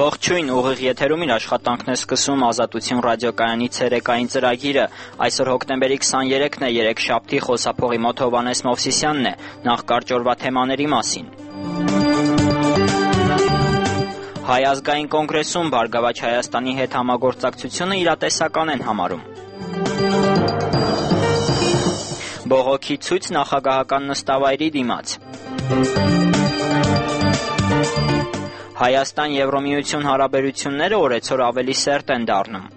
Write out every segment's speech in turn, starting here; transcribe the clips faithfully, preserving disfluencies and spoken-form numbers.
Ողջույն, ուղիղ եթերում իր աշխատանքն է սկսում Ազատություն ռադիոկայանի ցերեկային ծրագիրը։ Այսօր հոկտեմբերի քսաներեքն է, երեքշաբթի, խոսափողի մոտ Հովհաննես Մովսիսյանն է։ Նախ կարճ օրվա թեմաների մասին։ Հայ ազգային կոնգրեսում Բարգավաճ Հայաստանի հետ համագործակցությունը իրատեսական են համարում։ Բողոքի ցույց նախագահական նստավայրի դիմաց։ Հայաստան-Եվրոմիություն հարաբերությունները օրեցօր ավելի սերտ են դառնում։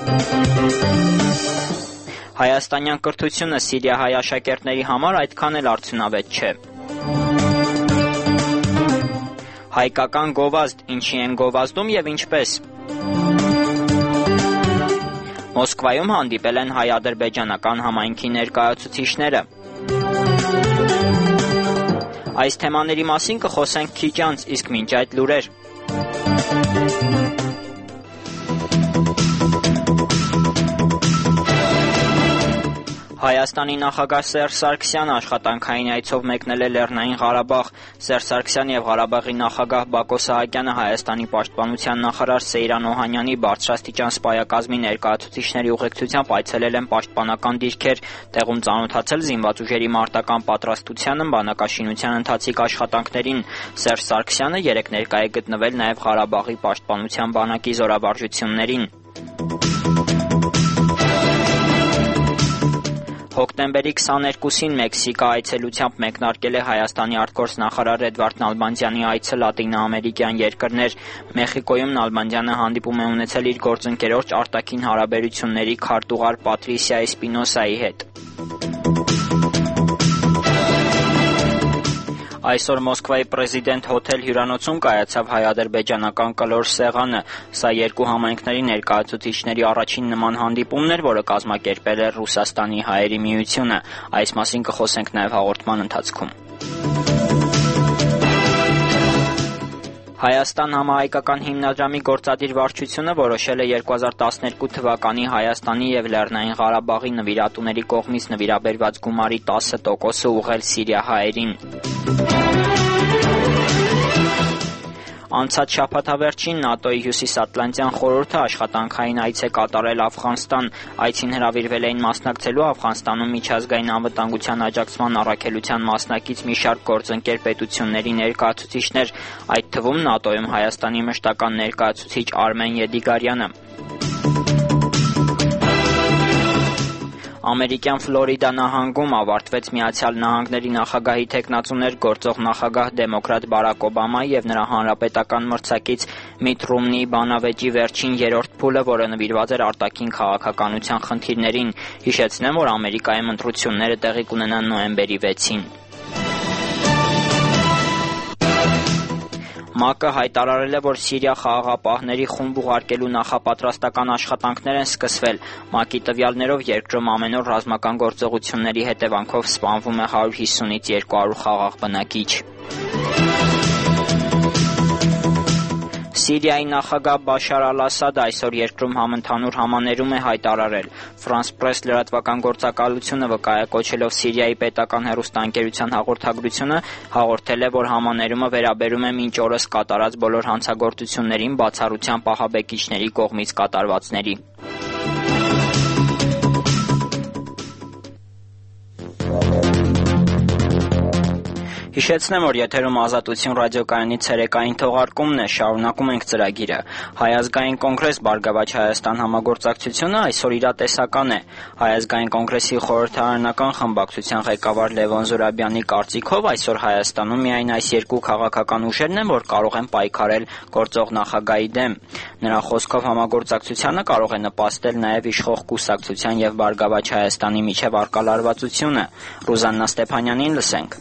Հայաստանյան կրթությունը սիրիահայ աշակերտների համար այդքան էլ արդյունավետ չէ։ Հայկական գովազդ, ինչի են գովազդում եւ ինչպես։ Մոսկվայում հանդիպել են հայ-ադրբեջանական համայնքի ներկայացուցիչները։ Այս թեմաների մասին կխոսենք քիչ անց, իսկ մինչ այդ լուրեր։ Հայաստանի նախագահ Սերժ Սարգսյանը աշխատանքային այցով մեկնել է Լեռնային Ղարաբաղ։ Սերժ Սարգսյանը եւ Ղարաբաղի նախագահ Բակո Սահակյանը Հայաստանի պաշտպանության նախարար Սեյրան Օհանյանի բարձրաստիճան սպայակազմի ներկայացուցիչների ուղեկցությամբ այցելել են պաշտպանական դիրքեր, տեղում ծանոթացել զինված ուժերի մարտական պատրաստությանը, բանակաշինության ընթացիկ աշխատանքներին։ Սերժ Սարգսյանը երեկ ներկայ է գտնվել նաեւ Ղարաբաղի պաշտպանության բանակի զորավարժություններին։ Հոկտեմբերի քսաներկուսին Մեքսիկա այցելությամբ մեկնարկել է Հայաստանի արտգործնախարար Էդվարդ Նալբանդյանի այցը լատինաամերիկյան երկրներ։ Մեխիկոյում Նալբանդյանը հանդիպում է ունեցել իր գործընկերոջ արտաքին հարաբերությունների քարտուղար Պատրիսիա Էսպինոսայի հետ։ Այսօր Մոսկվայի Պրեզիդենտ հոթել հյուրանոցում կայացավ հայ-ադրբեջանական կլոր սեղանը։ Սա երկու համայնքների ներկայացուցիչների առաջին նման հանդիպումն էր, որը կազմակերպել էր Ռուսաստանի հայերի միությունը։ Այս մասին կխոսենք նաև հաղորդման ընթացքում։ Հայաստան համահայկական հիմնադրամի գործադիր վարչությունը որոշել է երկու հազար տասներկու թվականի Հայաստանի եւ Լեռնային Ղարաբաղի նվիրատուների կողմից նվիրաբերված գումարի տասը տոկոսը ուղղել սիրիահայերին։ Անցած շաբաթավերջին ՆԱՏՕ-ի Հյուսիսատլանտյան խորհուրդը աշխատանքային այց է կատարել Աֆղանստան։ Այցին հրավիրվել էին մասնակցելու Աֆղանստանում միջազգային անվտանգության աջակցման առաքելության մասնակից մի շարք գործընկեր պետությունների ներկայացուցիչներ, այդ թվում ՆԱՏՕ-ում Հայաստանի մշտական ներկայացուցիչ Արմեն Եդիգարյանը։ Ամերիկյան Ֆլորիդա նահանգում ավարտվեց Միացյալ Նահանգների նախագահի թեկնածուներ գործող նախագահ դեմոկրատ Բարակ Օբամայի եւ նրա հանրապետական մրցակից Միթ Ռոմնիի բանավեճի վերջին երրորդ փուլը, որը նվիրված էր արտաքին քաղաքականության խնդիրներին։ Հիշեցնեմ, որ Ամերիկայում ընտրությունները տեղի կունենան նոյեմբերի վեցին։ ՄԱԿ-ը հայտարարել է, որ Սիրիա խաղաղապահների խումբ ուղարկելու նախապատրաստական աշխատանքներ են սկսվել։ ՄԱԿ-ի տվյալներով երկրում ամեն օր ռազմական գործողությունների հետևանքով սպանվում է հարյուր հիսունից երկու հարյուր խաղաղ բնակիչ։ Սիրիայի նախագահ Բաշար Ալ-Ասադը այսօր երկրում համընդհանուր համաներում է հայտարարել։ Ֆրանս Պրես լրատվական գործակալությունը վկայակոչելով Սիրիայի պետական հեռուստաընկերության հաղորդագրությունը հաղորդել է, որ համաներումը վերաբերում է մինչ օրս կատարած բոլոր հանցագործություններին, բացառությամբ ահաբեկիչների կողմից կատարվածների։ Հիշեցնեմ, որ եթերում Ազատություն ռադիոկայանի ցերեկային թողարկումն է, շարունակում ենք ծրագիրը։ Հայ ազգային կոնգրես Բարգավաճ Հայաստան համագործակցությունը այսօր իրատեսական է։ Հայ ազգային կոնգրեսի խորհրդարանական խմբակցության ղեկավար Լևոն Զուրաբյանի կարծիքով այսօր Հայաստանում միայն այս երկու քաղաքական ուժերն են, որ կարող են պայքարել գործող նախագահի դեմ։ Նրա խոսքով համագործակցությանը կարող է նպաստել նաև իշխող կուսակցության եւ Բարգավաճ Հայաստանի միջև առկա լարվածությունը։ Ռուզաննա Ստեփանյանին լսենք։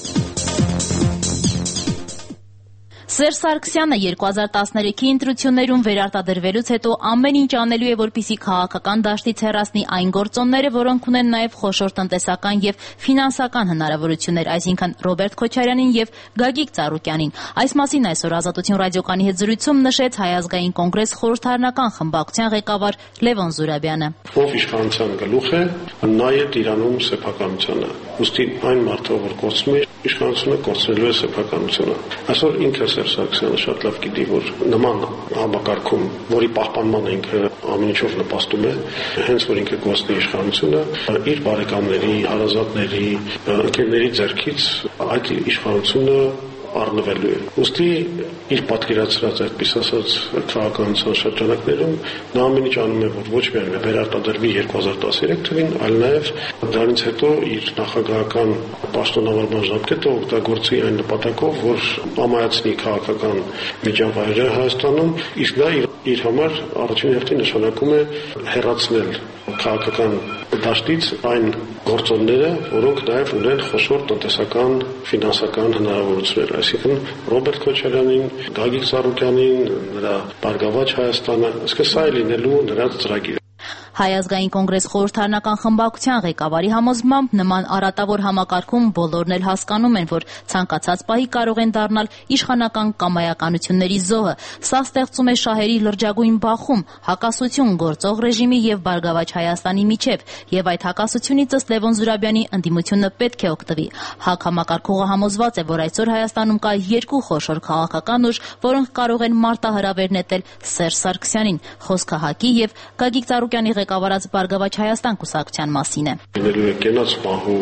Սերժ Սարգսյանը երկու հազար տասներեքի ընտրություններում վերարտադրվելուց հետո ամեն ինչ անելու է, որպեսզի քաղաքական դաշտից հեռացնի այն գործոնները, որոնք ունեն նաև խոշոր տնտեսական եւ ֆինանսական հնարավորություններ, այսինքն Ռոբերտ Քոչարյանին եւ Գագիկ Ծառուկյանին։ Այս մասին այսօր Ազատություն ռադիոկայանի հետ զրույցում նշեց Հայ ազգային կոնգրես խորհրդարանական խմբակցության ղեկավար Լևոն Զուրաբյանը։ Ով իշխանության գլուխ է, նա է տիրանում սեփականությանը։ Ոստի այն մարդը, որ կորցնում է իշխանությունը, կորցնելու է սեփականությունը։ Այսօր ինքը Սերժ Սարգսյանը շատ լավ գիտի, որ նման համակարգում, որի պահպանմանը ինքը ամեն ինչով նպաստում է, հենց որ ինքը կորցնի իշխանությունը, իր բարեկամների, հարազատների, ընկերների ձեռքից այդ իշխանությունը առնվելու է։ Ոստի իր պատկերացրած այդպես ասած քաղաքականության շրջանակներում նա ամեն ինչ անում է, որ ոչ միայն վերարտադրվի երկու հազար տասներեք թվին, այլ նաև դրանից հետո իր նախագահական պաշտոնավարման ժամկետը օգտագործի այն նպատակով, որ ամայացնի քաղաքական միջավայրը Հայաստանում, իսկ դա իր, իր համար առաջին հերթին նշանակում է հեռացնել քաղաքական դաշտից այն գործոնները, որոնք նաև ունեն խոշոր տնտեսական, ֆինանսական հնարավորություններ, այսինքն Ռոբերտ Քոչարյանին, Գագիկ Ծառուկյանին, նրա Բարգավաճ Հայաստանը, իսկ սա է լինելու նրա ծրագիրը։ Հայ ազգային կոնգրես խորհրդարանական խմբակցության ղեկավարի համոզմամբ նման արատավոր համակարգում բոլորն էլ հասկանում են, որ ցանկացած պահի կարող են դառնալ իշխանական կամայականությունների զոհը։ Սա ստեղծում է շահերի լրջագույն բախում, հակասություն գործող ռեժիմի եւ Բարգավաճ Հայաստանի միջեւ, եւ այդ հակասությունից ըստ Լևոն Զուրաբյանի ընդդիմությունը պետք է օգտվի։ ՀԱԿ համակարգողը համոզված է, որ այսօր Հայաստանում կա երկու խոշոր քաղաքական ուժ, որոնք կարող են մարտահրավեր նետել Սերժ Սարգսյանին։ Խոսքը ՀԱԿ-ի եւ Գագիկ Ծառուկյանի ղեկավարած Բարգավաճ Հայաստան կուսակցության մասին է։ Լինելու է կենաց պահու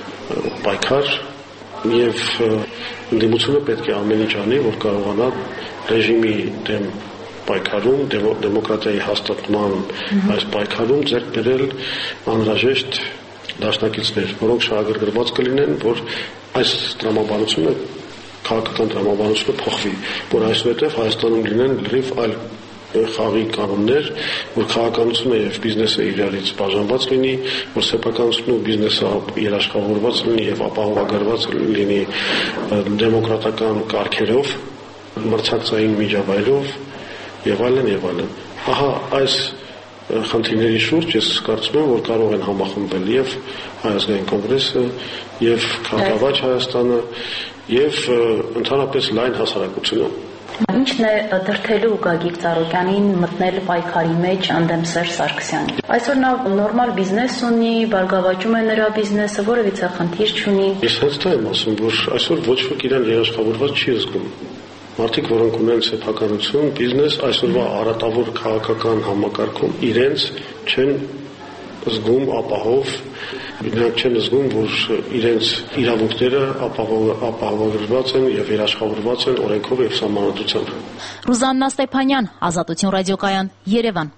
պայքար եւ ընդդիմությունը պետք է ամեն ինչ անի, որ կարողանա ռեժիմի դեմ պայքարում, դեմոկրատիայի հաստատման այս պայքարում ձեռք բերել անհրաժեշտ դաշնակիցներ, որոնք շահագրգռված կլինեն, որ այս տրամաբանությունը, քաղաքական տրամաբանությունը փոխվի, որ այսուհետև Հայաստանում լինեն լրիվ այլ խաղի կանոններ, որ քաղաքականությունը եւ բիզնեսը իրարից բաժանված լինի, որ սեփականությունն ու բիզնեսը երաշխավորված լինի եւ ապահովագրված լինի դեմոկրատական կարգերով, մրցակցային միջավայրով եւ այլն եւ այլն։ Ահա այս խնդիրների շուրջ ես կարծում եմ, որ կարող են համախմբվել եւ Հայ ազգային կոնգրեսը եւ Բարգավաճ Հայաստանը եւ ընդհանրապես լայն հասարակությունը։ Ինչն է դրթելու Գագիկ Ծառուկյանին մտնել պայքարի մեջ ընդդեմ Սերժ Սարգսյանի։ Այսօր նա նորմալ բիզնես ունի, բարգավաճում է նրա բիզնեսը, որևիցե խնդիր չունի։ Ես հենց դա եմ ասում, որ այսօր ոչ ոք իրան երաշխավորված չի զգում։ Մարդիկ, որոնք ունեն սեփականություն, բիզնես, այսօրվա արատավոր քաղաքական համակարգում իրենց չեն զգում ապահով, նրանք չեն զգում, որ իրենց իրավունքները ապահովագրված են եւ երաշխավորված են օրենքով եւ սահմանադրությամբ։ Ռուզաննա Ստեփանյան, Ազատություն ռադիոկայան, Երևան։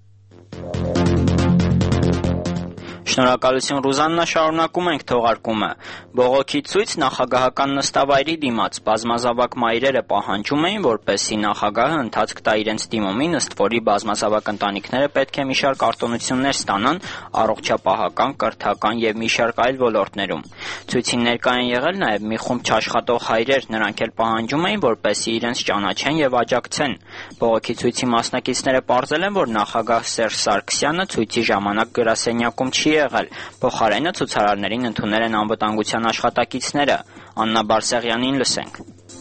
Շնորհակալություն Ռուզաննա, շարունակում ենք թողարկումը։ Բողոքի ցույց նախագահական նստավայրի դիմաց բազմազավակ մայրերը պահանջում էին, որպեսզի նախագահը ընթացք տա իրենց դիմումին, ըստ որի բազմազավակ ընտանիքները պետք է մի շարք արտոնություններ ստանան առողջապահական, կրթական եւ մի շարք այլ ոլորտներում։ Ցույցին ներկա են եղել նաեւ մի խումբ չաշխատող հայրեր, նրանք էլ պահանջում էին, որպեսզի իրենց ճանաչեն եւ աջակցեն։ Բողոքի ցույցի մասնակիցները պարզել են, որ նախագահ Սերժ Սարգսյանը ցույցի ժամանակ գրասենյակում չի եղել, փոխարենը ցուցարարներին ընդունել են անվտանգության աշխատակիցները։ Աննա Բարսեղյանին լսենք։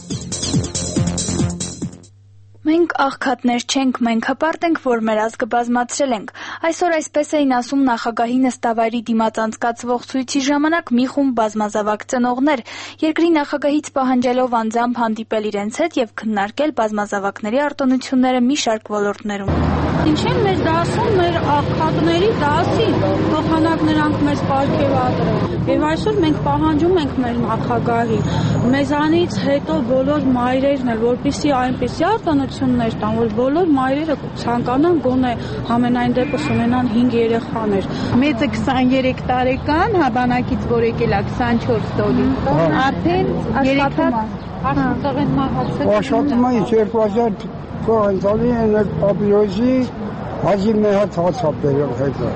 Մենք աղքատներ չենք, մենք հպարտ ենք, որ մեր ազգը բազմացրել ենք։ Այսօր այսպես էին ասում նախագահի նստավայրի դիմաց անցկացվող ցույցի ժամանակ մի խումբ բազմազավակ ծնողներ, երկրի նախագահից պահանջելով անձամբ հանդիպել իրենց հետ եւ քննարկել բազմազավակների արտոնությունները մի շարք ոլորտներում։ Ինչ են մեր դասում, մեր աղքատների դասի, փոխանակ նրանք մեզ պարգևատրեն։ Եվ այսօր մենք պահանջում ենք մեր նախագահի, մեզանից հետո բոլոր մայրերն էլ, որպեսզի այնպիսի արտոնություններ տան, որ բոլոր մայրերը ցանկանան գոնե համենայն դեպս ունենան հինգ երեխաներ։ Մեծը քսաներեք տարեկան, հաբանակից որ եկել է քսանչորս տարի, արդեն աշխատում է։ Աշխատող են մահացել։ Աշխատում է երկու հազար կորանցալի են այդ պապիրոզի հազի մի հատ հացա բերել հետը։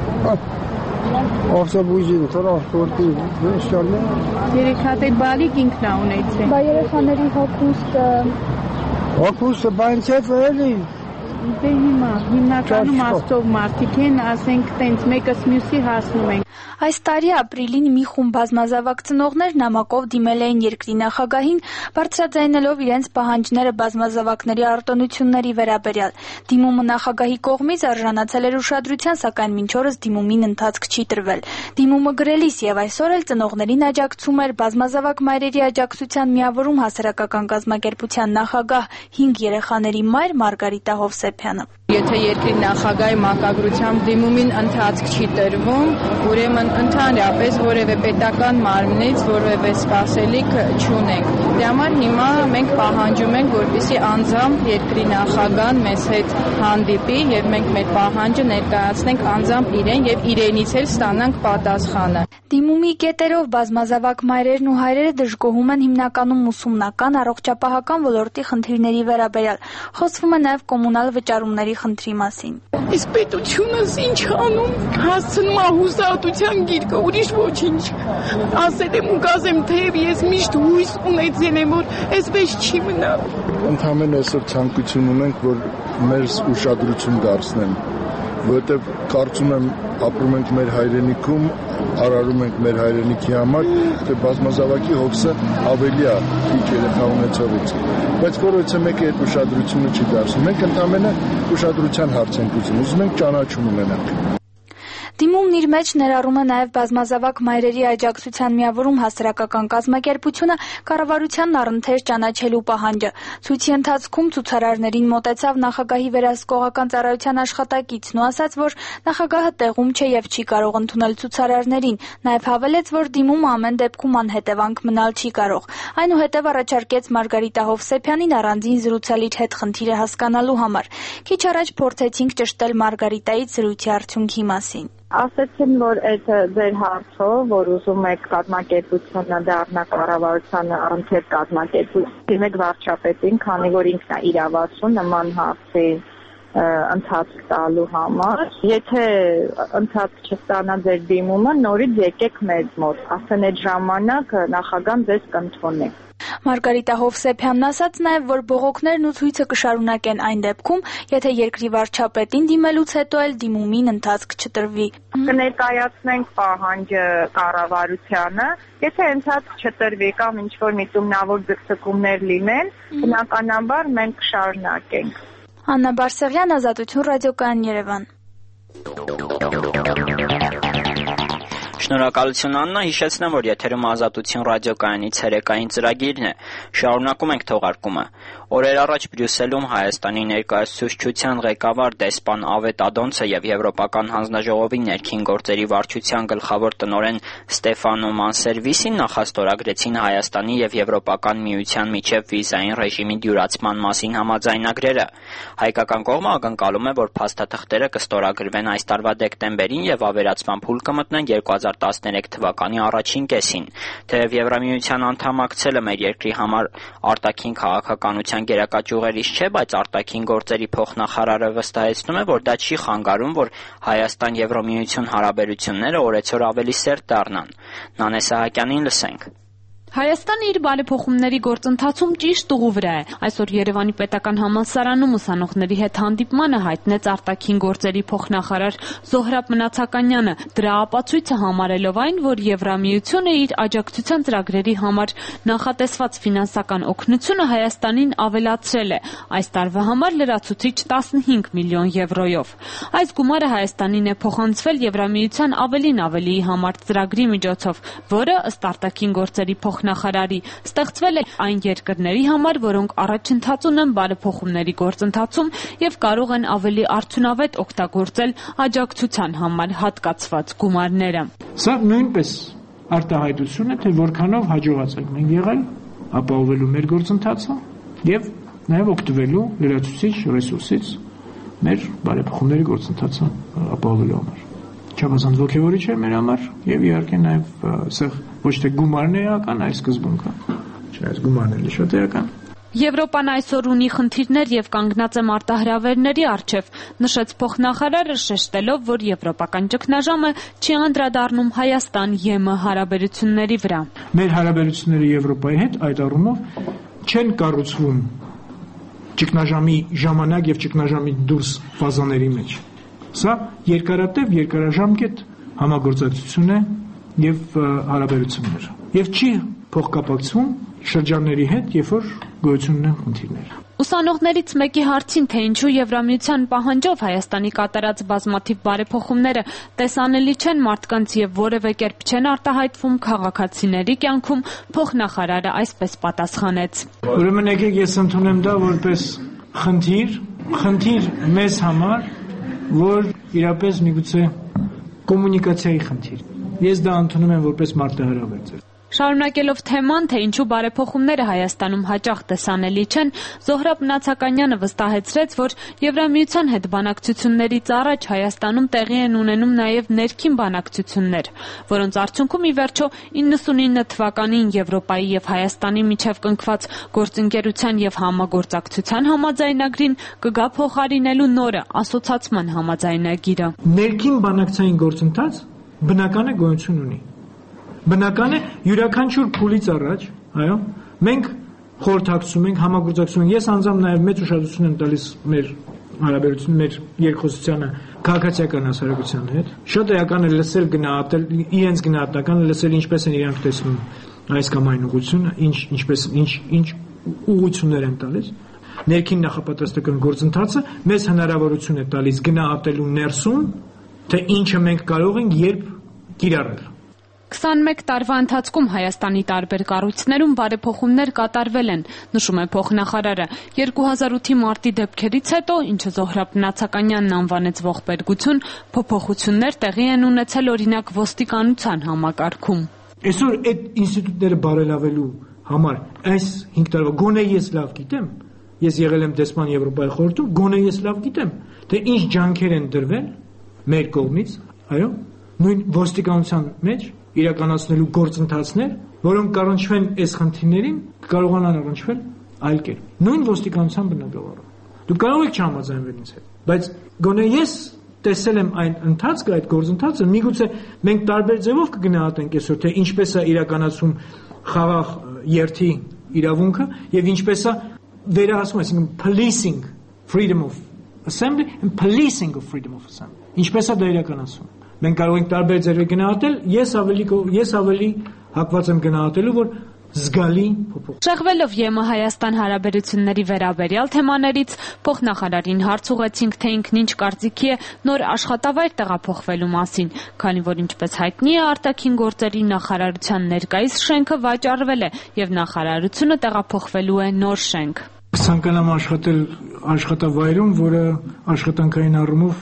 Ավտոբուսին տրանսպորտի վեշտալը։ Երեք հատ է բալիկ ինքն է ունեցել։ Բա երեխաների հոգուստը։ Հոգուստը բանց է էլի։ Դե հիմա հիմնականում աստով մարդիկ են, ասենք տենց մեկս մյուսի հասնում են։ Այս տարի ապրիլին մի խումբ բազմազավակ ծնողներ նամակով դիմել էին երկրի նախագահին, բարձրաձայնելով իրենց պահանջները բազմազավակների արտոնությունների վերաբերյալ։ Դիմումը նախագահի կողմից արժանացել էր ուշադրության, սակայն մինչ օրս դիմումին ընթացք չի տրվել։ Դիմումը գրելիս եւ այսօր էլ ծնողներին աջակցում էր բազմազավակ մայրերի աջակցության միավորում հասարակական կազմակերպության նախագահ, հինգ երեխաների մայր Մարգարիտա Հովսեփյանը։ Եթե երկրի նախագահի մակագրությամբ դիմումին ընթացք չի տրվում, ուրեմն ընդհանրապես որևէ պետական մարմնից որևէ սպասելիք չունենք։ Դե համար հիմա մենք պահանջում ենք, որպեսզի անձամբ երկրի նախագահան մեզ հետ հանդիպի եւ մենք մեր պահանջը ներկայացնենք անձամբ իրեն եւ իրենից էլ ստանանք պատասխանը։ Դիմումի կետերով բազմազավակ մայրերն ու հայրերը դժգոհում են հիմնականում ուսումնական, առողջապահական ոլորտի խնդիրների վերաբերյալ։ Խոսվում է նաեւ կոմունալ վճարումների խնդրի մասին։ Իսկ պետությունս ինչ անում, հասցնում է հուսահատության գիրկը, ուրիշ ոչինչ։ Ասել եմ ու գազեմ, թեև ես միշտ հույս ունեցել եմ, որ այսպես չի մնա։ Ընդհանրապես այսօր ցանկություն ունենք, որ մեր ուշադրություն դարձնեն, որովհետև կարծում եմ ապրում ենք մեր հայրենիքում, արարում ենք մեր հայրենիքի համար, թե բազմազավակի հոգսը ավելի է քիչ երեխա ունեցողից։ Բայց որովհետև մեկը այդ ուշադրությունը չի դարձնում, մենք ընդհանրապես ուշադրության հարց ենք ուզում, ուզում ենք ճանաչում ունենանք։ Դիմումն իր մեջ ներառում է նաև բազմազավակ մայրերի աջակցության միավորում հասարակական կազմակերպությունը կառավարությանն առընթեր ճանաչելու պահանջը։ Ցույցի ընթացքում ցուցարարներին մոտեցավ նախագահի վերահսկողական ծառայության աշխատակիցն ու ասաց, որ նախագահը տեղում չէ եւ չի կարող ընդունել ցուցարարներին։ Նաև հավելեց, որ դիմումը ամեն դեպքում անհետևանք մնալ չի կարող։ Այնուհետև առաջարկեց Մարգարիտա Հովսեփյանին առանձին զրուցել իր հետ խնդիրը հասկանալու համար։ Քիչ առաջ փորձեցինք ճշտել Մարգարիտայից զրույցի արդյունքի մասին։ Ասեցին, որ այդ ձեր հարցով, որ ուզում եք կազմակերպությունը դառնա կառավարությանը առընթեր կազմակերպություն, դիմեք վարչապետին, քանի որ ինքն է իրավասուն նման հարցի ընթացք տալու համար։ Եթե ընթացք չստանա ձեր դիմումը, նորից եկեք մեզ մոտ, ասեն այդ ժամանակ նախագահան ձեզ կընդունի։ Մարգարիտա Հովսեփյանն ասաց նաև, որ բողոքներն ու ցույցը կշարունակեն այն դեպքում, եթե երկրի վարչապետին դիմելուց հետո էլ դիմումին ընթացք չտրվի։ Կներկայացնենք պահանջը կառավարությանը, եթե ընթացք չտրվի կամ ինչ-որ միտումնավոր ձգձգումներ լինեն, բնականաբար մենք կշարունակենք։ Աննա Բարսեղյան, Ազատություն, ռադիոկայան Երևան։ Շնորհակալություն Աննա, հիշեցնեմ, որ եթերում Ազատություն ռադիոկայանի ցերեկային ծրագիրն է։ Շարունակում ենք թողարկումը։ Օրեր առաջ Բրյուսելում Հայաստանի ներկայացուցչության ղեկավար դեսպան Ավետ Ադոնցը եւ Եվրոպական հանձնաժողովի ներքին գործերի վարչության գլխավոր տնօրեն Ստեֆանո Մանսերվիսին նախաստորագրեցին Հայաստանի եւ Եվրոպական միության միջև վիզային ռեժիմի դյուրացման մասին համաձայնագրերը։ Հայկական կողմը ակնկալում է, որ փաստաթղթերը կստորագրվեն այս տարվա դեկտեմբերին եւ ավերացման փուլ կմտնեն երկու հազար տասներեք թվականի առաջին կեսին։ Թեև Եվրամիության անդամակցելը մեր երկրի համար արտաքին քաղաքականության գերակա ճյուղերից չէ, բայց արտաքին գործերի փոխնախարարը վստահեցնում է, որ դա չի խանգարում, որ Հայաստան-Եվրամիություն հարաբերությունները օրեցօր ավելի սերտ դառնան։ Նանե Սահակյանին լսենք։ Հայաստանը իր բարեփոխումների գործընթացում ճիշտ ուղու վրա է։ Այսօր Երևանի պետական համալսարանում ուսանողների հետ հանդիպմանը հայտնեց արտաքին գործերի փոխնախարար Զոհրաբ Մնացականյանը, դրա ապացույցը համարելով այն, որ Եվրամիությունը իր աջակցության ծրագրերի համար նախատեսված ֆինանսական օգնությունը Հայաստանին ավելացրել է, այս տարվա համար լրացուցիչ տասնհինգ միլիոն եվրոյով։ Այս գումարը Հայաստանին է փոխանցվել Եվրամիության ավելին ավելիի համար ծրագրի միջոցով, որը ըստ արտաքին գործերի փոխնախարարի ստեղծվել է այն երկրների համար, որոնք առաջընթաց ունեն բարեփոխումների գործընթացում եւ կարող են ավելի արդյունավետ օգտագործել աջակցության համար հատկացված գումարները։ Սա նույնպես արտահայտություն է, թե որքանով հաջողած ենք մենք եղել ապահովելու մեր գործընթացը եւ նաեւ օգտվելու լրացուցիչ ռեսուրսից մեր բարեփոխումների գործընթացը ապահովելու համար։ Չափազանց ոգևորիչ է մեր համար եւ իհարկե նաեւ սա ոչ թե գումարն է էական, այլ սկզբունքը։ Չնայած գումարն էլ շատ է էական։ Եվրոպան այսօր ունի խնդիրներ եւ կանգնած է մարտահրավերների առջեւ, նշեց փոխնախարարը, շեշտելով, որ եվրոպական ճգնաժամը չի անդրադառնում Հայաստան-ԵՄ հարաբերությունների վրա։ Մեր հարաբերությունները Եվրոպայի հետ այդ առումով չեն կառուցվում ճգնաժամի ժամանակ եւ ճգնաժամի դուրս ֆազաների մեջ։ Սա երկարատև, երկարաժամկետ համագործակցություն է եւ հարաբերություններ։ Եվ չի փոխկապակցվում շրջանների հետ, երբ որ գոյություն ունեն խնդիրներ։ Ուսանողներից մեկի հարցին, թե ինչու Եվրամիության պահանջով Հայաստանի կատարած բազմաթիվ բարեփոխումները տեսանելի չեն մարդկանց եւ որևէ կերպ չեն արտահայտվում քաղաքացիների կյանքում, փոխնախարարը այսպես պատասխանեց. Ուրեմն եկեք ես ընդունեմ դա որպես խնդիր, խնդիր մեզ համար, որ իրապես միգուցե կոմունիկացիայի խնդիր։ Ես դա ընդունում եմ որպես մարտահրավեր։ Շարունակելով թեման, թե ինչու բարեփոխումները Հայաստանում հաճախ տեսանելի չեն, Զոհրաբ Նացականյանը վստահեցրեց, որ Եվրամիության հետ բանակցություններից առաջ Հայաստանում տեղի են ունենում նաև ներքին բանակցություններ, որոնց արդյունքում ի վերջո իննսունինը թվականին Եվրոպայի եւ Հայաստանի միջև կնքված գործընկերության եւ համագործակցության համաձայնագրին կգա փոխարինելու նորը ասոցացման համաձայնագիրը։ Ներքին բանակցային գործընթաց բնական է գոյություն ունի։ Բնական է յուրաքանչյուր փուլից առաջ, այո, մենք խորհրդակցում ենք, համագործակցում ենք։ Ես անձամբ նաև մեծ ուշադրություն եմ տալիս մեր հարաբերությունների, մեր երկխոսությանը քաղաքացիական հասարակության հետ։ Շատ էական է լսել գնահատել իրենց գնահատականը, լսել ինչպես են իրանք տեսնում այս կամ այն ուղղությունը, ինչ ինչպես ինչ ինչ ուղղություններ են տալիս։ Ներքին նախապատրաստական գործընթացը մեզ հնարավորություն է տալիս գնահատելու ներսում, թե ինչը մենք կարող ենք երբ կիրառել։ քսանմեկ տարվա ընթացքում Հայաստանի տարբեր կառույցներում բարեփոխումներ կատարվել են, նշում է փոխնախարարը։ երկու հազար ութի մարտի դեպքերից հետո, ինչը Զոհրաբ Նացականյանն անվանեց ողբերգություն, փոփոխություններ տեղի են ունեցել օրինակ ոստիկանության համակարգում։ Այսօր այդ ինստիտուտները բարելավելու համար այս հինգ տարվա գոնե ես լավ գիտեմ, ես եղել եմ դեսպան Եվրոպայի խորհրդում, գոնե ես լավ գիտեմ, թե ինչ ջանքեր են դրվել մեր կողմից, այո, նույն ոստիկանության մեջ իրականացնելու գործընթացներ, որոնք կառնչվեն այս խնդիրներին, կարողանան առնչվել այլ կերպ։ Նույն ոստիկանության բնագավառում։ Դու կարող եք չհամաձայնվել ինձ հետ, բայց գոնե ես տեսել եմ այն ընթացքը, այդ գործընթացը, միգուցե մենք տարբեր ձևով կգնահատենք այսօր, թե ինչպես է իրականացում խաղաղ երթի իրավունքը եւ ինչպես է վերահսկում, այսինքն policing freedom of assembly and policing of freedom of assembly։ Ինչպես է դա իրականացում։ Մենք կարող ենք տարբեր ձևեր գնահատել, ես ավելի ես ավելի հակված եմ գնահատելու, որ զգալի փոփոխ։ Շեղվելով ԵՄ Հայաստան հարաբերությունների վերաբերյալ թեմաներից փոխնախարարին հարց ուղղեցինք, թե ինքն ինչ կարծիքի է նոր աշխատավայր տեղափոխվելու մասին, քանի որ ինչպես հայտնի է արտաքին գործերի նախարարության ներկայիս շենքը վաճառվել է եւ նախարարությունը տեղափոխվելու է նոր շենք։ Ցանկանամ աշխատել աշխատավայրում, որը աշխատանքային առումով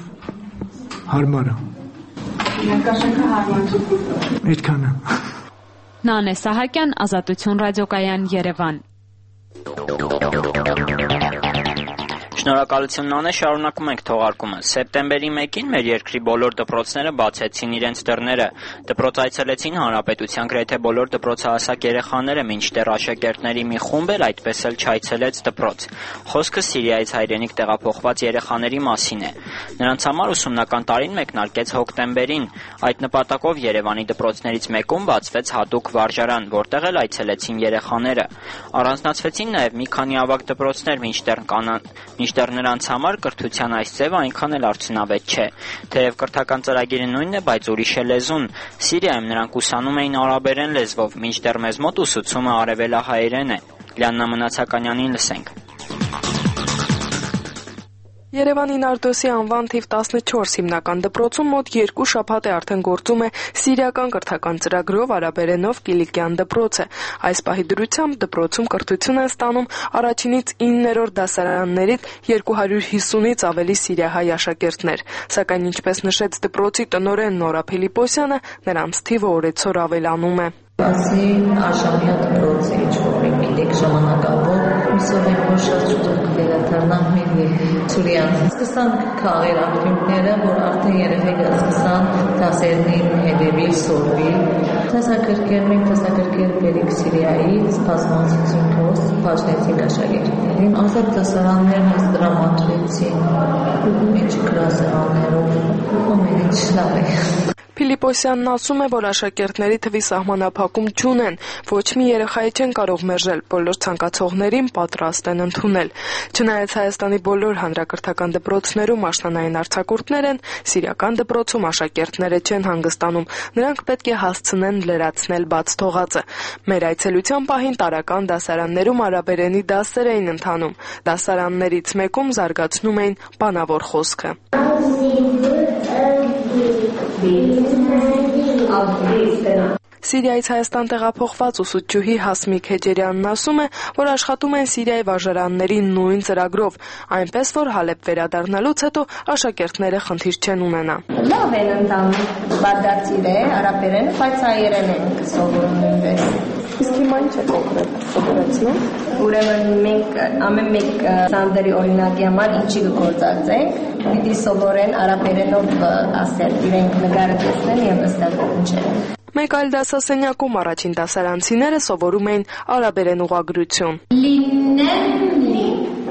հարմար է։ Երկաշենքը հարմարություն։ Այդքանը։ Նանե Սահակյան, Ազատություն ռադիոկայան, Երևան։ Շնորհակալություն Նանե, շարունակում ենք թողարկումը։ Սեպտեմբերի մեկին մեր երկրի բոլոր դպրոցները բացեցին իրենց դռները։ Դպրոց այցելեցին հանրապետության գրեթե բոլոր դպրոցահասակ երեխաները, մինչդեռ աշակերտների մի խումբ էլ այդպես էլ չայցելեց դպրոց։ Խոսքը Սիրիայից հայրենիք տեղափոխված երեխաների մասին է։ Նրանց համար ուսումնական տարին մեկնարկեց հոկտեմբերին։ Այդ նպատակով Երևանի դպրոցներից մեկում բացվեց հատուկ վարժարան, որտեղ էլ այցելեցին երեխաները։ Առանձնացվեցին նաև մի քանի ավագ դպրոցներ, մինչդեռ կանան Մինչդեռ նրանց համար կրթության այս ձևը այնքան էլ արդյունավետ չէ։ Թեև կրթական ծրագիրը նույնն է, բայց ուրիշ է լեզուն։ Սիրիայում նրանք ուսանում էին արաբերեն լեզվով, մինչդեռ մեզ մոտ ուսուցումը արևելահայերեն է։ Լիաննա Մնացականյանին լսենք։ Երևանի Նարդոսի անվան թիվ տասնչորս հիմնական դպրոցում մոտ երկու շաբաթ է արդեն գործում է սիրիական կրթական ծրագրով արաբերենով Կիլիկյան դպրոցը։ Այս պահի դրությամբ դպրոցում կրթություն են ստանում առաջինից իններորդ դասարաններից երկու հարյուր հիսունից ավելի սիրիահայ աշակերտներ։ Սակայն ինչպես նշեց դպրոցի տնօրեն Նորա Փիլիպոսյանը, նրանց թիվը օրեցօր ավելանում է։ Բացի արժանյա դպրոցի ինչ-որ մենք գիտենք ժամանակավոր, հուսով ենք, որ շատ շուտ վերադառնանք մեր Սուրիան։ Սկսանք քաղեր ակտիվները, որ արդեն երեխեքները սկսան դասերին հետևել, սովորել։ Դասագրքեր մենք դասագրքեր բերենք Սիրիայից, բազմացուցին փոս, բաժնեցինք աշակերտներին։ Ազատ դասարաններն այս տրամադրեցին, մեջ գրասեղաններով, ու մենք լավ է։ Փիլիպոսյանն ասում է, որ աշակերտների թվի սահմանափակում չունեն, ոչ մի երեխայի չեն կարող մերժել, բոլոր ցանկացողներին պատրաստ են ընդունել։ Չնայած Հայաստանի բոլոր հանրակրթական դպրոցներում աշնանային արձակուրդներ են, սիրիական դպրոցում աշակերտները չեն հանգստանում, նրանք պետք է հասցնեն լրացնել բաց թողածը։ Մեր այցելության պահին տարրական դասարաններում արաբերենի դասեր էին ընթանում, դասարաններից մեկում զարգացնում էին բանավոր խոսքը։ Սիրիայից Հայաստան տեղափոխված ուսուցչուհի Հասմիկ Հեջերյանն ասում է, որ աշխատում են Սիրիայի վարժարանների նույն ծրագրով, այնպես որ Հալեբ վերադառնալուց հետո աշակերտները խնդիր չեն ունենա։ Լավ են ընտանում, բադարցիր է, արաբերեն, բայց հայերեն են սովորում նույնպես։ Իսկ հիմա ինչ է կոնկրետ սովորեցնում։ Ուրեմն մենք ամեն մեկ ծանդերի օրինակի համար ինչի կգործածենք, պիտի սովորեն արաբերենով ասել, իրենք նկարը տեսնեն եւ ըստեղ ինչեն։ Մեկ այլ դասասենյակում առաջին դասարանցիները սովորում էին արաբերեն ուղղագրություն։ Լիննի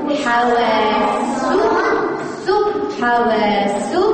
հավեսու սուբ հավեսու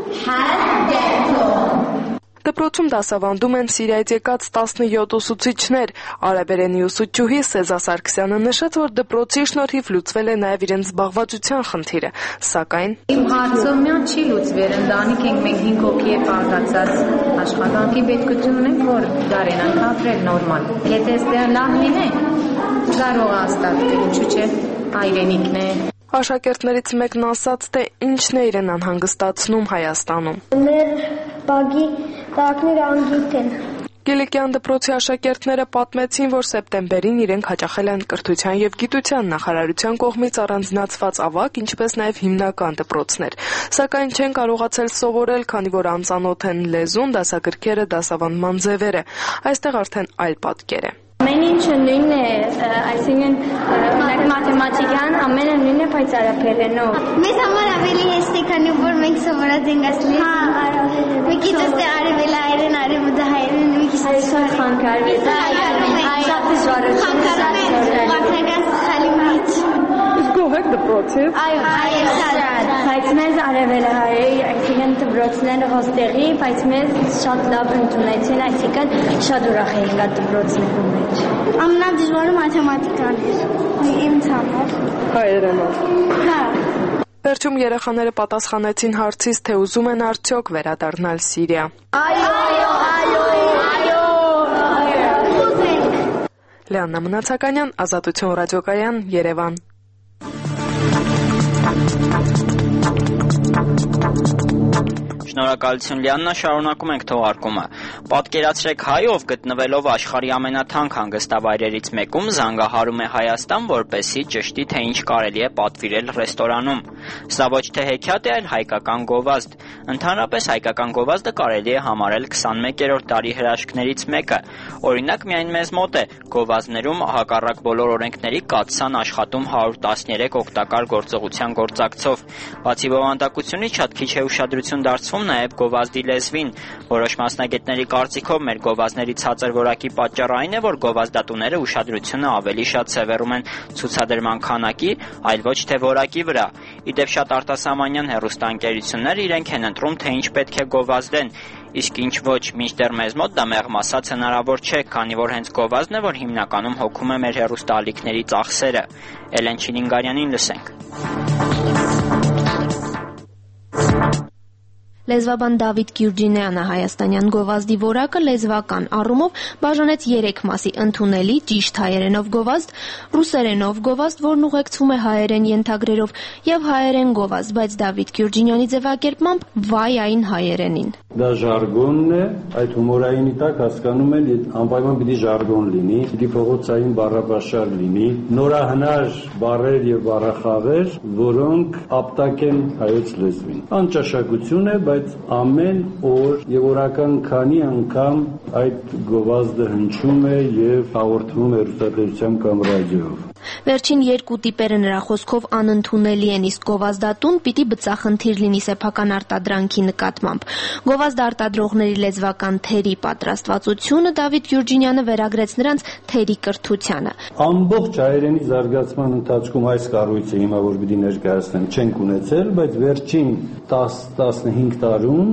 հադետո Դպրոցում դասավանդում են Սիրիայից եկած տասնյոթ ուսուցիչներ։ Արաբերենի ուսուցչուհի Սեզա Սարգսյանը նշեց, որ դպրոցի շնորհիվ լուծվել է նաև իրենց զբաղվածության խնդիրը, սակայն Իմ հարցով միան չի լուծվել, ընտանիք ենք մենք հինգ հոգի է պարտացած աշխատանքի պետքություն ունենք, որ դարեն ընթացրել նորմալ։ Եթե ստեղ լավ լինի, կարող է ստացվել, ինչու՞ չէ, հայրենիքն է։ Աշակերտներից մեկն ասաց, թե ինչն է իրեն անհանգստացնում Հայաստանում։ Մեր բագի տակները անգիտ են։ Կիլիկյան դպրոցի աշակերտները պատմեցին, որ սեպտեմբերին իրենք հաճախել են կրթության եւ գիտության նախարարության կողմից առանձնացված ավագ, ինչպես նաեւ հիմնական դպրոցներ, սակայն չեն կարողացել սովորել, քանի որ անծանոթ են լեզուն, դասագրքերը, դասավանդման ձևերը։ Այստեղ արդեն այլ պատկեր է։ Ամեն ինչը նույնն է, այսինքն օրինակ մաթեմատիկան ամենը նույնն է, բայց արաբերենով։ Մեզ համար ավելի հեշտ է, քանի որ մենք սովորած ենք ասել։ Հա, արաբերեն։ Մի քիչ դե արևելա հայերեն, արևմուտք հայերեն, մի քիչ այսօր խանգարվել է։ Շատ դժվար է։ Խանգարվել է։ Վարդական սխալի մեջ։ Իսկ ո՞վ եք դպրոցից։ Այո, հայերեն։ Բայց մեզ արևելա հայերի, այսինքն դպրոցները հոստեղի, բայց մեզ շատ լավ ընդունեցին, այսինքն շատ ուրախ էինք այդ դպրոցներում մեջ։ Ամենադժվարը մաթեմատիկան էր։ Ինձ համար։ Հայերենով։ Հա։ Վերջում երեխաները պատասխանեցին հարցից, թե ուզում են արդյոք վերադառնալ Սիրիա։ Այո, այո, այո։ Լիաննա Մնացականյան, Ազատություն ռադիոկայան, Երևան։ Շնորհակալություն Լիաննա, շարունակում ենք թողարկումը։ Պատկերացրեք հայով գտնվելով աշխարհի ամենաթանկ հանգստավայրերից մեկում զանգահարում է Հայաստան, որպեսզի ճշտի, թե ինչ կարելի է պատվիրել ռեստորանում։ Սա ոչ թե հեքիաթ է, այլ հայկական գովազդ։ Ընդհանրապես հայկական գովազդը կարելի է համարել քսանմեկերորդ դարի հրաշքներից մեկը։ Օրինակ միայն մեզ մոտ է գովազդներում հակառակ բոլոր օրենքների կաթսան աշխատում հարյուր տասներեք օգտակար գործողության գործակցով։ Բացի բովանդակությունից շատ քիչ է ուշադրություն դարձվում նաև գովազդի լեզվին։ Որոշ մասնագետների կարծիքով մեր գովազդների ցածր որակի պատճառը այն է, որ գովազդատուները ուշադրությունը ավելի շատ սևեռում են ցուցադրման քանակի, այլ ոչ թե որակի վրա։ Իդեպ շատ արտասահմանյան հեռուստաընկերություններ իրենք են ընտրում, թե ինչ պետք է գովազդեն, իսկ ինչ ոչ, մինչդեռ մեզ մոտ դա մեղմ ասած հնարավոր չէ, քանի որ հենց գովազդն է, որ հիմնականում հոգում է մեր հեռուստաալիքների ծախսերը։ Էլեն Չիլինգարյանին լսենք։ Լեզվաբան Դավիթ Գյուրջինյանը հայաստանյան գովազդի որակը լեզվական առումով բաժանեց երեք մասի՝ ընդունելի, ճիշտ հայերենով գովազդ, ռուսերենով գովազդ, որն ուղեկցվում է հայերեն ենթագրերով, եւ հայերեն գովազդ, բայց Դավիթ Գյուրջինյանի ձևակերպմամբ վայ այն հայերենին։ Դա ժարգոնն է, այդ հումորայինի տակ հասկանում են, անպայման պիտի ժարգոն լինի, պիտի փողոցային բառապաշար լինի, նորահնար բառեր եւ բառախաղեր, որոնք ապտակ են հայոց լեզվին։ Անճաշակություն է, բայց ամեն օր եւ օրական քանի անգամ այդ գովազդը հնչում է եւ հաղորդվում է հեռուստատեսությամբ կամ ռադիոյով։ Վերջին երկու տիպերը նրա խոսքով անընդունելի են, իսկ գովազդատուն պիտի բծախնդիր լինի սեփական արտադրանքի նկատմամբ։ Գովազդ արտադրողների լեզվական թերի պատրաստվածությունը Դավիթ Գյուրջինյանը վերագրեց նրանց թերի կրթությանը։ Ամբողջ հայերենի զարգացման ընթացքում այս կառույցը հիմա որ պիտի ներկայացնեմ չենք ունեցել, բայց վերջին տասը տասնհինգ տարում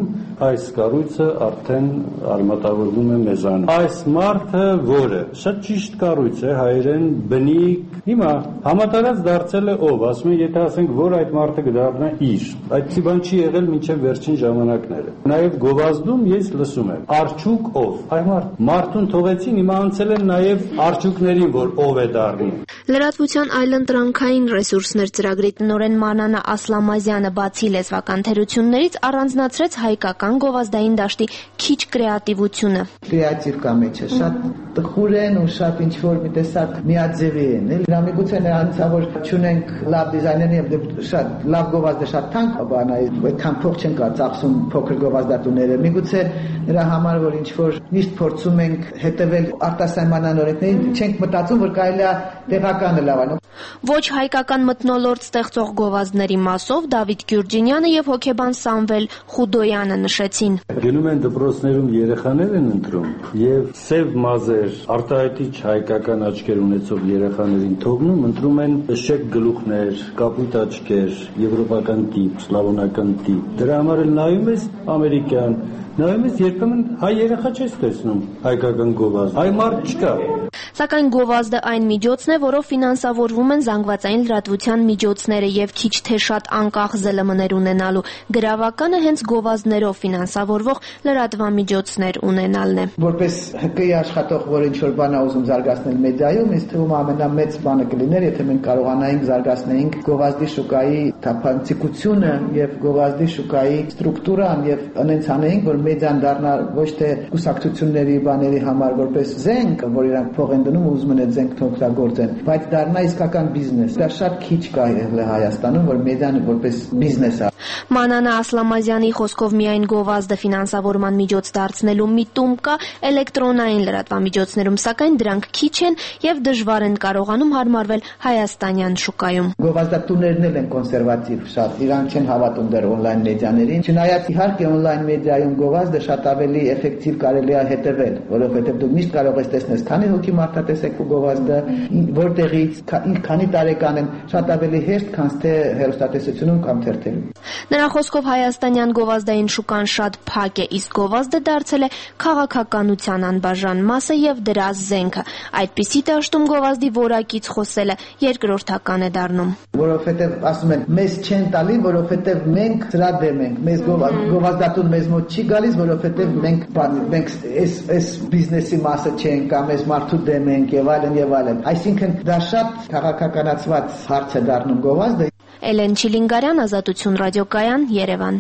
այս կառույցը արդեն արմատավորվում է մեզանից։ Այս մարդը որը շատ ճիշտ կառույց է, հայերեն բնիկ, հիմա համատարած դարձել է ով, ասում են, եթե ասենք, որ այդ մարդը կդառնա իր, այդպիսի բան չի եղել մինչև վերջին ժամանակները։ Նաև գովազդում ես լսում եմ, արդյունք ով, այ մարդ, մարդուն թողեցին, հիմա անցել են նաև արդյունքներին, որ ով է դառնում։ Լրատվության այլընտրանքային ռեսուրսներ ծրագրի տնօրեն Մանանա Ասլամազյանը բացի լեզվական թերություններից առանձնացրեց հայկական գովազդային դաշտի քիչ կրեատիվությունը։ Կրեատիվ կա մեջը, շատ տխուր են ու շատ ինչ-որ մի տեսակ միաձևի են, էլ նա միգուցե նրանցա որ չունենք լավ դիզայներներ եւ շատ լավ գովազդը շատ թանկ բան է, այդքան փող չեն կա ծախսում փոքր գովազդատուները, միգուցե նրա համար որ ինչ-որ միշտ փորձում ենք հետևել արտասահմանյան օրենքներին, չենք մտածում որ կարելի է տեղականը լավանալ։ Ոչ հայկական մթնոլորտ ստեղծող գովազդների մասով Դավիթ Գյուրջինյանը եւ հոկեբան Սամվել Խուդոյանը նշեցին։ Գնում են դպրոցներում երեխաներ են ընտրում եւ սև մազեր, արտահայտիչ հայկական աչքեր ունեցող երեխաներին թողնում, ընտրում են շեկ գլուխներ, կապույտ աչքեր, եվրոպական տիպ, սլավոնական տիպ։ Դրա համար էլ նայում ես ամերիկյան, նայում ես երբեմն հայ երեխա չես տեսնում հայկական գովազդ, հայ մարդ չկա։ Սակայն գովազդը այն միջոցն է, որով ֆինանսավորվում են զանգվածային լրատվության միջոցները եւ քիչ թե շատ անկախ զը լը մներ ունենալու։ Գրավականը հենց գովազդներով ֆինանսավորվող լրատվամիջոցներ ունենալն է։ Որպես ՀԿ-ի աշխատող, որ ինչ-որ բան է ուզում զարգացնել մեդիայում, ինձ թվում է ամենամեծ բանը կլիներ, եթե մենք կարողանայինք զարգացնեինք գովազդի շուկայի թափանցիկությունը եւ գովազդի շուկայի ստրուկտուրան եւ անենց անեինք, որ մեդիան դառնա ոչ թե կուսակցությունների բաների համար որպես զենք, որ իրանք փող են դնում ու ուզում են այդ զենքը օգտագործեն, բայց դառնա իսկական բիզնես։ Դա շատ քիչ կա Հայաստանում, որ մեդիան որպես բիզնես է։ Մանանա Ասլամազյանի խոսքով միայն գովազդը ֆինանսավորման միջոց դարձնելու միտում կա էլեկտրոնային լրատվամիջոցներում, սակայն դրանք քիչ են եւ դժվար են կարողանում հարմարվել հայաստանյան շուկայում։ Գովազդատուներն էլ են կոնսերվատիվ շատ, իրանք չեն հավատում դեռ on-line մեդիաներին, չնայած իհարկե on-line մեդիայում գովազդը շատ ավելի էֆեկտիվ կարելի է հետևել, որովհետեւ դու միշտ կարող ես տեսնել քանի հոգի մարդատեսեք ու գովազդը որտեղից, քանի տարեկան են, շատ ավելի հեշտ, քան թե հեռուստատեսությունում կամ թերթերում։ Նրա խոսքով հայաստանյան գովազդային շուկան շատ փակ է, իսկ գովազդը դարձել է քաղաքականության անբաժան մասը եւ դրա զենքը։ Այդպիսի դաշտում գովազդի որակից խոսելը երկրորդական է դառնում։ Որովհետեւ ասում են, մեզ չեն տալի, որովհետեւ մենք դրա դեմ ենք։ Մեզ գովազդատուն մեզ մոտ չի գալիս, որովհետեւ մենք մենք այս այս բիզնեսի մասը չենք կամ այս մարդու դեմ ենք եւ այլն եւ այլն։ Այսինքն դա շատ քաղաքականացված հարց է դառնում գովազդը։ Էլեն Չիլինգարյան, Ազատություն ռադիոկայան, Երևան։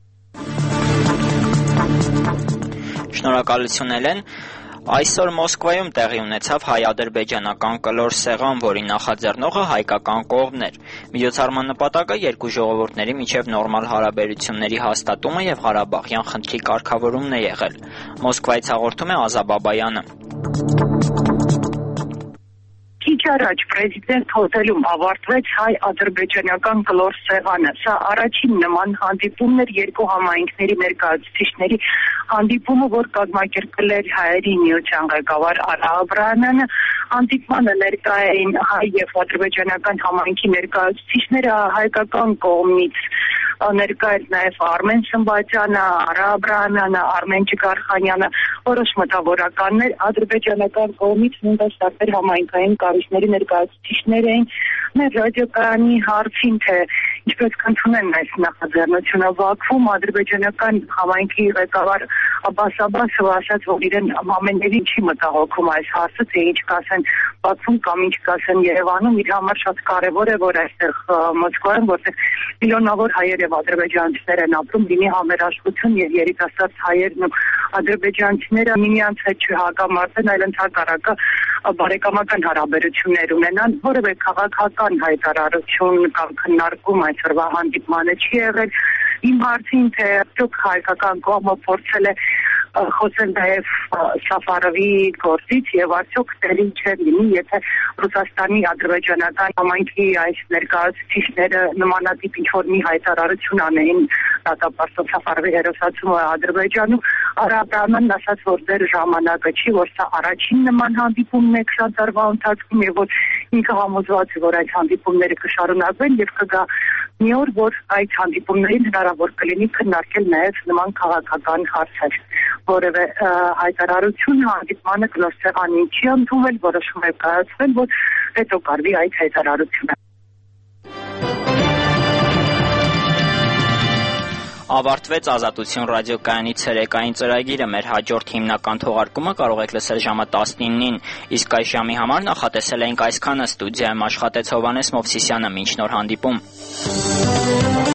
Շնորհակալություն Էլեն։ Այսօր Մոսկվայում տեղի ունեցավ հայ-ադրբեջանական կլոր սեղան, որի նախաձեռնողը հայկական կողմն էր։ Միջոցառման նպատակը երկու ժողովուրդների միջև նորմալ հարաբերությունների հաստատումը եւ Ղարաբաղյան խնդրի կարգավորումն է եղել։ Մոսկվայից հաղորդում է Ազա Բաբայանը։ Քիչ առաջ պրեզիդենտ հոթելում ավարտվեց հայ-ադրբեջանական կլոր սեղանը։ Սա առաջին նման հանդիպումն էր երկու համայնքների ներկայացուցիչների հանդիպումը, որ կազմակերպել էր հայերի միության ղեկավար Արա Աբրահամյանը։ Հանդիպմանը ներկա էին հայ եւ ադրբեջանական համայնքի ներկայացուցիչները, հայկական կողմից ներկա էր նաև Արմեն Սմբատյանը, Արա Աբրահամյանը, Արմեն Ջիգարխանյանը, որոշ մտավորականներ, ադրբեջանական կողմից նույնպես տարբեր համայնքային կառույցների ներկայացուցիչներ էին։ Մեր ռադիոկայանի հարցին, թե ինչպես կընդունեն այս նախաձեռնությունը Բաքվում, ադրբեջանական համայնքի ղեկավար Աբբաս Աբբասովը ասաց, որ իրեն ամենևին չի մտահոգում այս հարցը, թե ինչ կասեն Բաքվում կամ ինչ կասեն Երևանում, իր համար շատ կարևոր է, որ այստեղ Մոսկվայում, որտեղ միլիոնավոր հայեր եւ ադրբեջանցիներ են ապրում, լինի համերաշխություն եւ երիտասարդ հայերն ու ադրբեջանցիները միմյանց հետ չհակամարտեն, այլ ընդհակառակը բարեկամական հարաբերություններ ունենան, որևէ քաղաքական հայտարարություն կամ քննարկում այսօրվա հանդիպմանը չի եղել։ Իմ հարցին, թե արդյոք հայկական կողմը փորձել է խոսել նաև Սաֆարովի գործից եւ արդյոք դերի չէ լինի, եթե Ռուսաստանի ադրբեջանական համայնքի այս ներկայացուցիչները նմանատիպ ինչ-որ մի հայտարարություն անեին դատապարտող Սաֆարովի հերոսացումը Ադրբեջանում, Արա Աբրահամյանն ասաց, որ դեռ ժամանակը չի, որ սա առաջին նման հանդիպումն է քսան տարվա ընթացքում եւ որ ինքը համոզված է, որ այս հանդիպումները կշարունակվեն եւ կգա մի օր, որ այդ հանդիպումներին հնարավոր կլինի քննարկել նաև նման քաղաքական հարցեր, որևէ հայտարարություն հանդիպմանը գլորսեղանին չի ընդունվել, որոշում է կայացվել, որ հետո կարվի այդ հայտարարությունը։ Ավարտվեց Ազատություն ռադիոկայանի ցերեկային ծրագիրը։ Մեր հաջորդ հիմնական թողարկումը կարող եք լսել ժամը տասնինին, իսկ այս ժամի համար նախատեսել էինք այսքանը։ Ստուդիայում աշխատեց Հովհաննես Մովսիսյանը։ Մինչ նոր հանդիպում։